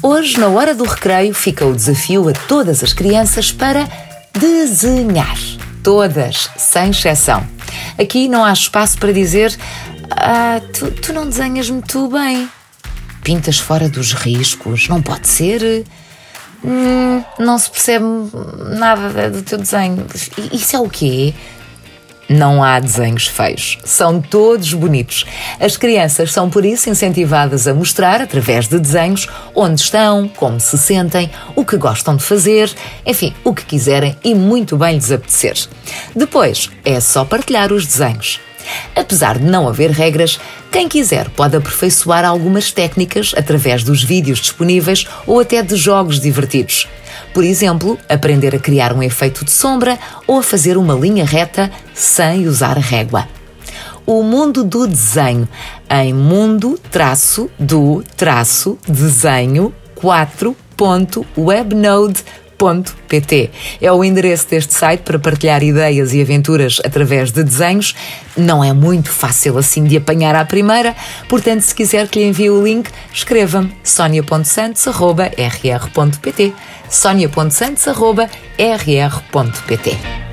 Hoje, na hora do recreio, fica o desafio a todas as crianças para desenhar. Todas, sem exceção. Aqui não há espaço para dizer tu não desenhas muito bem. Pintas fora dos riscos, não pode ser. Não se percebe nada do teu desenho. Isso é o quê? Não há desenhos feios, são todos bonitos. As crianças são por isso incentivadas a mostrar, através de desenhos, onde estão, como se sentem, o que gostam de fazer, enfim, o que quiserem e muito bem lhes apetecer. Depois, é só partilhar os desenhos. Apesar de não haver regras, quem quiser pode aperfeiçoar algumas técnicas através dos vídeos disponíveis ou até de jogos divertidos. Por exemplo, aprender a criar um efeito de sombra ou a fazer uma linha reta sem usar régua. O mundo do desenho em mundo-do-desenho 4.webnode.pt. É o endereço deste site para partilhar ideias e aventuras através de desenhos. Não é muito fácil assim de apanhar à primeira, portanto, se quiser que lhe envie o link, escreva-me sonia.santos@rr.pt sonia.santos@rr.pt.